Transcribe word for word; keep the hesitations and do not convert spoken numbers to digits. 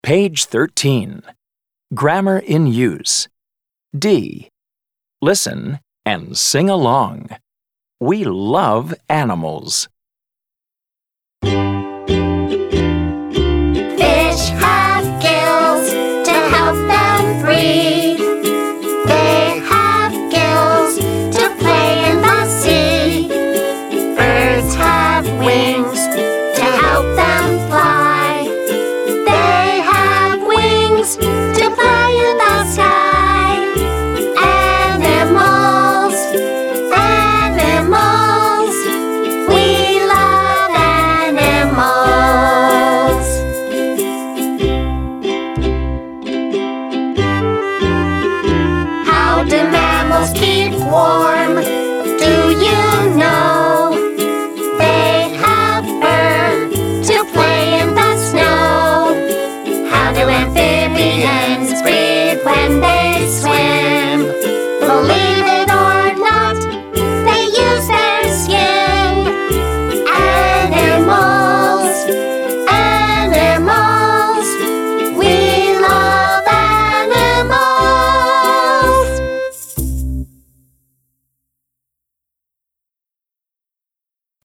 Page thirteen. Grammar in use. D. Listen and sing along. We love animals. Fish have gills to help them breathe. They have gills to play in the sea. Birds have wings to help them fly. They have wings to play in the sky. Animals, animals, we love animals. How do mammals keep warm? Do you know? They have fur to play in the snow. How do amphibians